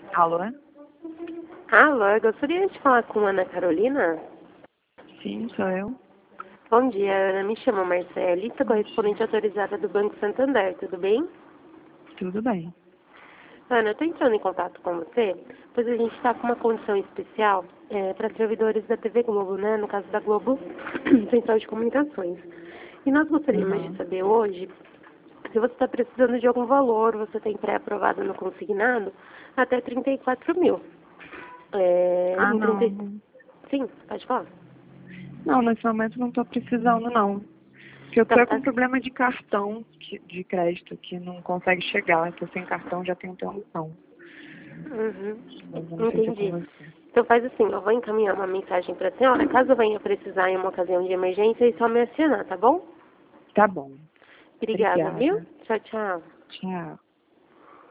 Alô? Alô, eu gostaria de falar com Ana Carolina. Sim, sou eu. Bom dia, Ana. Me chamo Marcele, sou correspondente autorizada do Banco Santander, tudo bem? Tudo bem. Ana, eu estou entrando em contato com você, pois a gente está com uma condição especial para servidores da TV Globo, né? No caso da Globo Central de Comunicações. E nós gostaríamos de Uhum. saber hoje se você está precisando de algum valor, você tem pré-aprovado no consignado, até 34 mil. Ah, Em 30... não. Sim, pode falar. Não, nesse momento não estou precisando, não. Porque eu Então, tô com problema de cartão de crédito que não consegue chegar. Estou sem cartão já tem um tempão. Uhum. Mas eu não sei se é com Entendi. você. Então faz assim, eu vou encaminhar uma mensagem para a senhora, caso venha precisar em uma ocasião de emergência, é só me acionar, tá bom? Tá bom. Obrigada, viu? Obrigada. Tchau, tchau. Tchau.